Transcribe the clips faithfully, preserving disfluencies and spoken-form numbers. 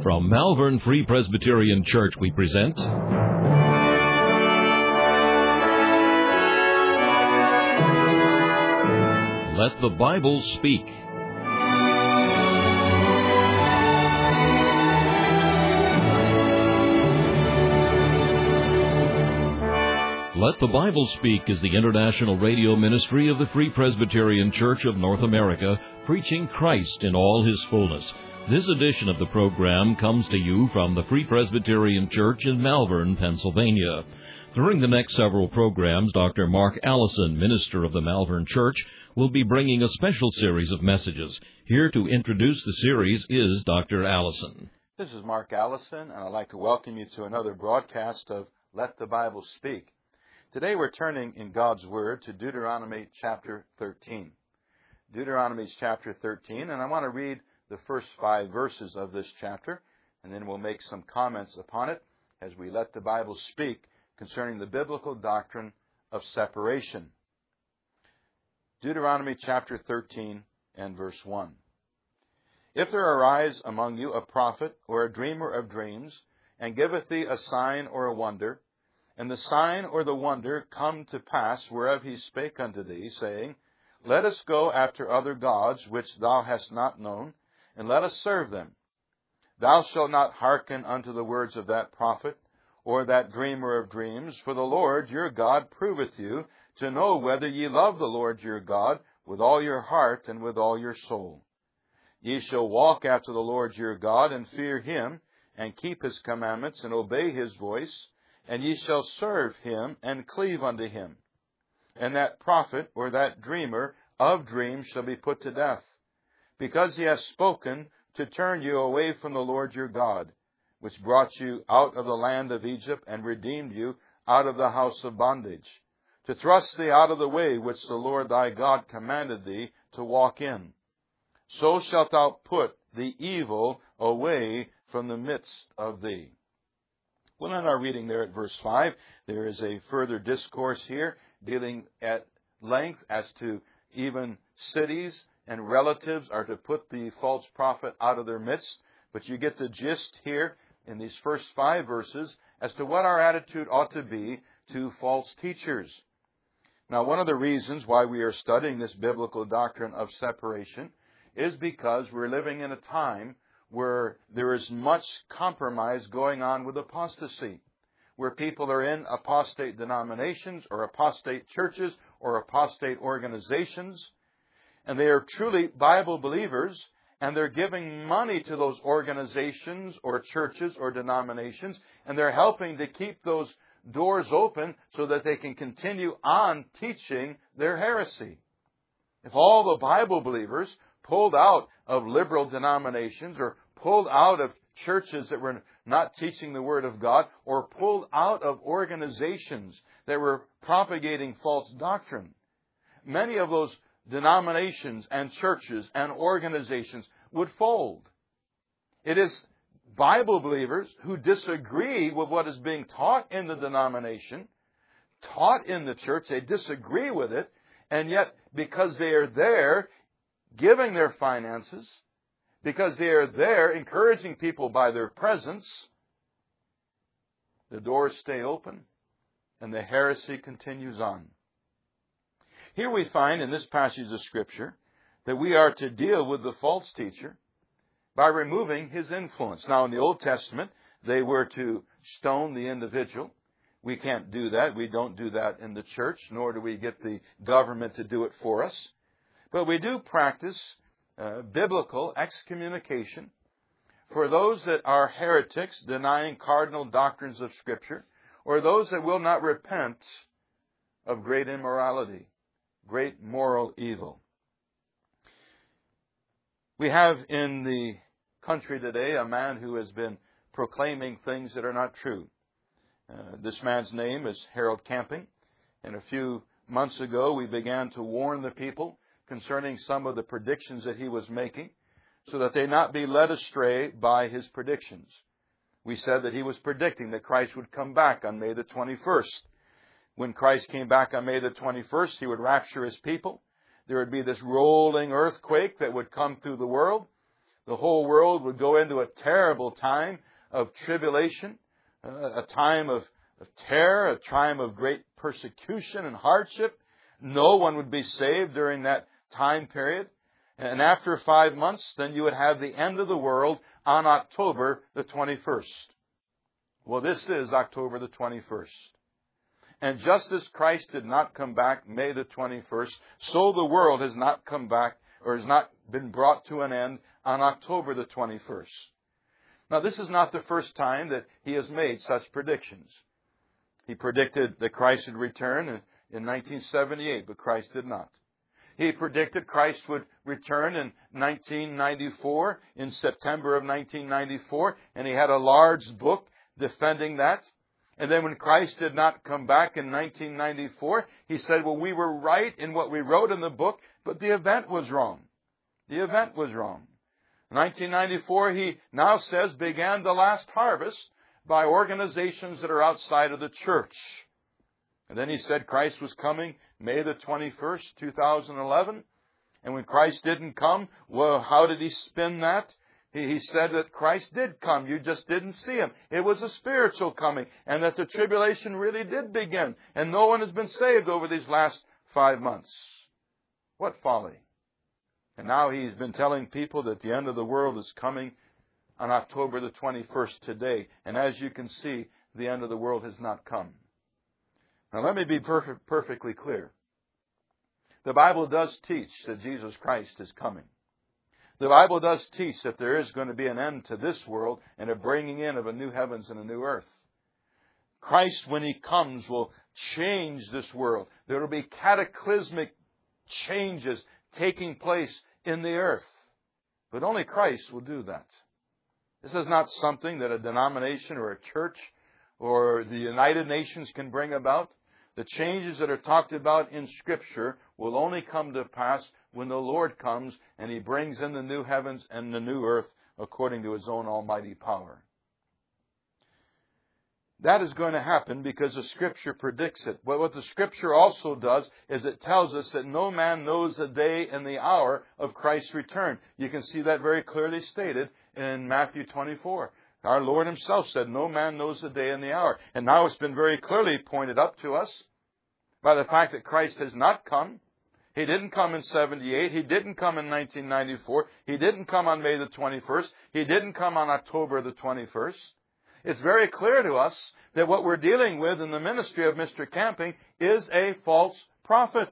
From Malvern Free Presbyterian Church, we present Let the Bible Speak. Let the Bible Speak is the international radio ministry of the Free Presbyterian Church of North America, preaching Christ in all His fullness. This edition of the program comes to you from the Free Presbyterian Church in Malvern, Pennsylvania. During the next several programs, Doctor Mark Allison, minister of the Malvern Church, will be bringing a special series of messages. Here to introduce the series is Doctor Allison. This is Mark Allison, and I'd like to welcome you to another broadcast of Let the Bible Speak. Today we're turning in God's Word to Deuteronomy chapter thirteen. Deuteronomy chapter thirteen, and I want to read the first five verses of this chapter, and then we'll make some comments upon it as we let the Bible speak concerning the biblical doctrine of separation. Deuteronomy chapter thirteen and verse one. If there arise among you a prophet or a dreamer of dreams, and giveth thee a sign or a wonder, and the sign or the wonder come to pass whereof he spake unto thee, saying, Let us go after other gods which thou hast not known, and let us serve them. Thou shalt not hearken unto the words of that prophet, or that dreamer of dreams, for the Lord your God proveth you, to know whether ye love the Lord your God with all your heart and with all your soul. Ye shall walk after the Lord your God, and fear Him, and keep His commandments, and obey His voice, and ye shall serve Him, and cleave unto Him. And that prophet, or that dreamer of dreams, shall be put to death, because he has spoken to turn you away from the Lord your God, which brought you out of the land of Egypt, and redeemed you out of the house of bondage, to thrust thee out of the way which the Lord thy God commanded thee to walk in. So shalt thou put the evil away from the midst of thee. Well, in our reading there at verse five, there is a further discourse here dealing at length as to even cities and relatives are to put the false prophet out of their midst. But you get the gist here in these first five verses as to what our attitude ought to be to false teachers. Now, one of the reasons why we are studying this biblical doctrine of separation is because we're living in a time where there is much compromise going on with apostasy, where people are in apostate denominations or apostate churches or apostate organizations, and they are truly Bible believers, and they're giving money to those organizations or churches or denominations, and they're helping to keep those doors open so that they can continue on teaching their heresy. If all the Bible believers pulled out of liberal denominations or pulled out of churches that were not teaching the Word of God, or pulled out of organizations that were propagating false doctrine, many of those denominations and churches and organizations would fold. It is Bible believers who disagree with what is being taught in the denomination, taught in the church, they disagree with it, and yet because they are there giving their finances, because they are there encouraging people by their presence, the doors stay open and the heresy continues on. Here we find in this passage of Scripture that we are to deal with the false teacher by removing his influence. Now, in the Old Testament, they were to stone the individual. We can't do that. We don't do that in the church, nor do we get the government to do it for us. But we do practice uh, biblical excommunication for those that are heretics, denying cardinal doctrines of Scripture, or those that will not repent of great immorality, great moral evil. We have in the country today a man who has been proclaiming things that are not true. Uh, this man's name is Harold Camping, and a few months ago we began to warn the people concerning some of the predictions that he was making, so that they not be led astray by his predictions. We said that he was predicting that Christ would come back on May the twenty-first. When Christ came back on May the twenty-first, He would rapture His people. There would be this rolling earthquake that would come through the world. the whole world would go into a terrible time of tribulation, uh, a time of, of terror, a time of great persecution and hardship. No one would be saved during that time period. And after five months, then you would have the end of the world on October the twenty-first. Well, this is October the twenty-first. And just as Christ did not come back May the twenty-first, so the world has not come back, or has not been brought to an end on October the twenty-first. Now, this is not the first time that he has made such predictions. He predicted that Christ would return in nineteen seventy-eight, but Christ did not. He predicted Christ would return in nineteen ninety-four, in September of nineteen ninety-four, and he had a large book defending that. And then when Christ did not come back in nineteen ninety-four, he said, well, we were right in what we wrote in the book, but the event was wrong. The event was wrong. In nineteen ninety-four, he now says, began the last harvest by organizations that are outside of the church. And then he said Christ was coming May the twenty-first, two thousand eleven. And when Christ didn't come, well, how did he spin that? He, he said that Christ did come. You just didn't see him. It was a spiritual coming. And that the tribulation really did begin. And no one has been saved over these last five months. What folly. And now he's been telling people that the end of the world is coming on October the twenty-first today. And as you can see, the end of the world has not come. Now, let me be perfect, perfectly clear. The Bible does teach that Jesus Christ is coming. The Bible does teach that there is going to be an end to this world and a bringing in of a new heavens and a new earth. Christ, when he comes, will change this world. There will be cataclysmic changes taking place in the earth. But only Christ will do that. This is not something that a denomination or a church or the United Nations can bring about. The changes that are talked about in Scripture will only come to pass when the Lord comes and he brings in the new heavens and the new earth according to his own almighty power. That is going to happen because the Scripture predicts it. But what the Scripture also does is it tells us that no man knows the day and the hour of Christ's return. You can see that very clearly stated in Matthew twenty-four. Our Lord himself said, no man knows the day and the hour. And now it's been very clearly pointed up to us by the fact that Christ has not come. He didn't come in seventy-eight. He didn't come in nineteen ninety-four. He didn't come on May the twenty-first. He didn't come on October the twenty-first. It's very clear to us that what we're dealing with in the ministry of Mister Camping is a false prophet.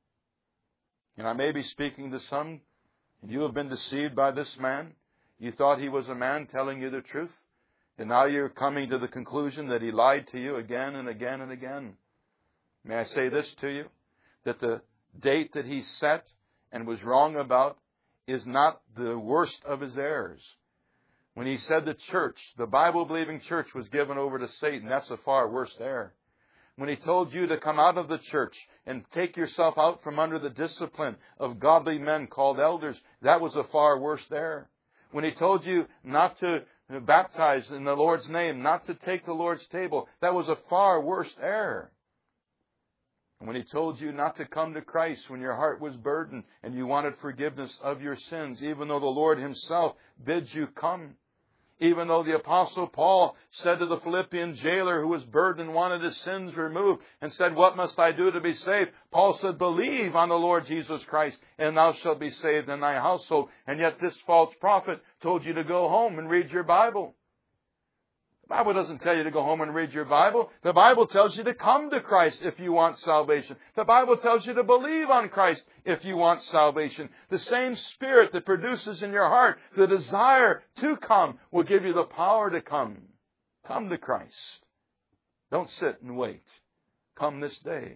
And I may be speaking to some, and you have been deceived by this man. You thought he was a man telling you the truth. And now you're coming to the conclusion that he lied to you again and again and again. May I say this to you? That the date that he set and was wrong about is not the worst of his errors. When he said the church, the Bible-believing church was given over to Satan, that's a far worse error. When he told you to come out of the church and take yourself out from under the discipline of godly men called elders, that was a far worse error. When he told you not to baptize in the Lord's name, not to take the Lord's table, that was a far worse error. And when he told you not to come to Christ when your heart was burdened and you wanted forgiveness of your sins, even though the Lord himself bids you come. Even though the Apostle Paul said to the Philippian jailer who was burdened and wanted his sins removed and said, what must I do to be saved? Paul said, believe on the Lord Jesus Christ and thou shalt be saved in thy household. And yet this false prophet told you to go home and read your Bible. The Bible doesn't tell you to go home and read your Bible. The Bible tells you to come to Christ if you want salvation. The Bible tells you to believe on Christ if you want salvation. The same Spirit that produces in your heart the desire to come will give you the power to come. Come to Christ. Don't sit and wait. Come this day.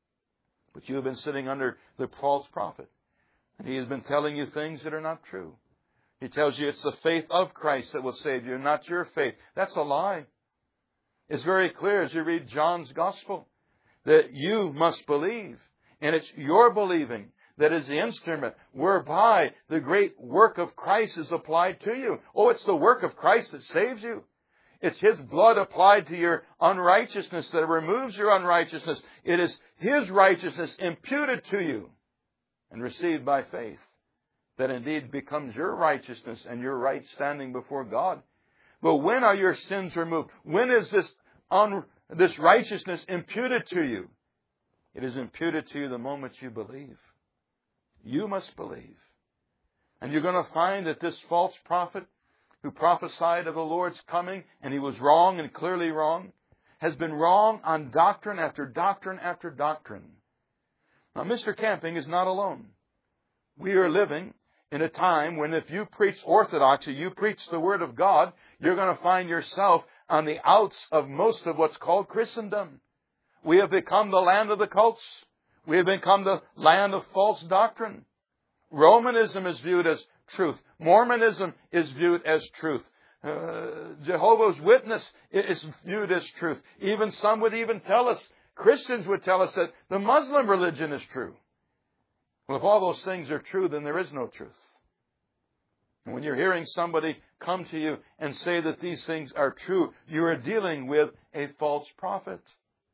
But you have been sitting under the false prophet. And he has been telling you things that are not true. He tells you it's the faith of Christ that will save you, not your faith. That's a lie. It's very clear as you read John's Gospel that you must believe. And it's your believing that is the instrument whereby the great work of Christ is applied to you. Oh, it's the work of Christ that saves you. It's his blood applied to your unrighteousness that removes your unrighteousness. It is his righteousness imputed to you and received by faith. that indeed becomes your righteousness and your right standing before God. But when are your sins removed? When is this un, this righteousness imputed to you? It is imputed to you the moment you believe. You must believe. And you're going to find that this false prophet who prophesied of the Lord's coming, and he was wrong and clearly wrong, has been wrong on doctrine after doctrine after doctrine. Now, Mister Camping is not alone. We are living in a time when if you preach orthodoxy, you preach the Word of God, you're going to find yourself on the outs of most of what's called Christendom. We have become the land of the cults. We have become the land of false doctrine. Romanism is viewed as truth. Mormonism is viewed as truth. Uh, Jehovah's Witness is viewed as truth. Even some would even tell us, Christians would tell us that the Muslim religion is true. Well, if all those things are true, then there is no truth. And when you're hearing somebody come to you and say that these things are true, you are dealing with a false prophet.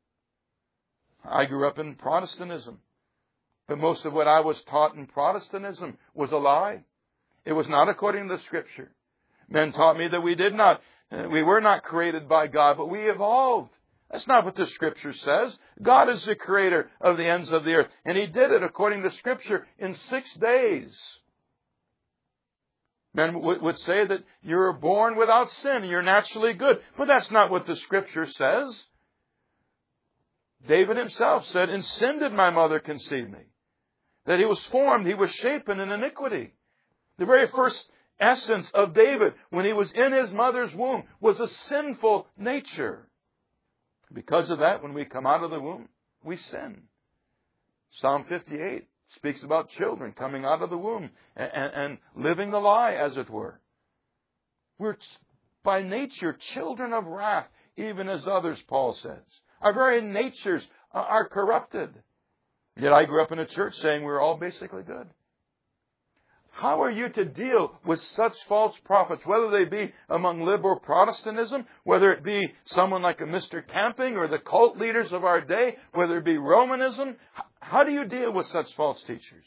I grew up in Protestantism. But most of what I was taught in Protestantism was a lie. It was not according to the Scripture. Men taught me that we did not, we were not created by God, but we evolved. That's not what the Scripture says. God is the creator of the ends of the earth. And He did it according to Scripture in six days. Men would say that you're born without sin, you're naturally good. But that's not what the Scripture says. David himself said, "In sin did my mother conceive me." That he was formed, he was shapen in iniquity. The very first essence of David, when he was in his mother's womb, was a sinful nature. Because of that, when we come out of the womb, we sin. Psalm fifty-eight speaks about children coming out of the womb and, and, and living the lie, as it were. We're by nature children of wrath, even as others, Paul says. Our very natures are corrupted. Yet I grew up in a church saying we're all basically good. How are you to deal with such false prophets, whether they be among liberal Protestantism, whether it be someone like a Mister Camping or the cult leaders of our day, whether it be Romanism? How do you deal with such false teachers?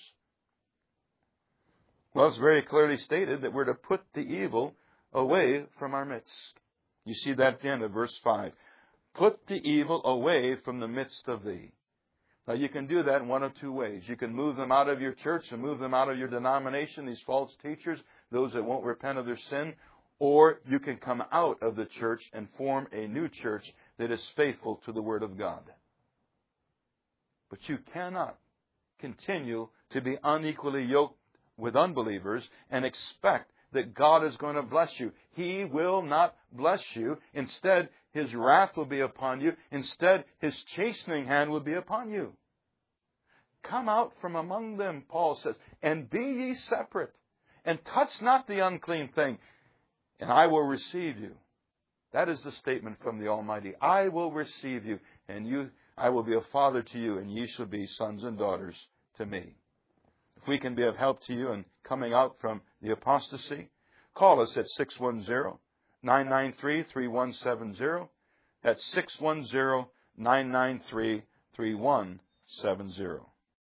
Well, it's very clearly stated that we're to put the evil away from our midst. You see that at the end of verse five. Put the evil away from the midst of thee. Now, you can do that in one of two ways. You can move them out of your church and move them out of your denomination, these false teachers, those that won't repent of their sin, or you can come out of the church and form a new church that is faithful to the Word of God. But you cannot continue to be unequally yoked with unbelievers and expect that God is going to bless you. He will not bless you. Instead, His wrath will be upon you. Instead, His chastening hand will be upon you. Come out from among them, Paul says, and be ye separate, and touch not the unclean thing, and I will receive you. That is the statement from the Almighty. I will receive you, and you, I will be a father to you, and ye shall be sons and daughters to me. If we can be of help to you in coming out from the apostasy, call us at six one zero, nine nine three, three one seven zero. That's six one zero, nine nine three, three one seven zero.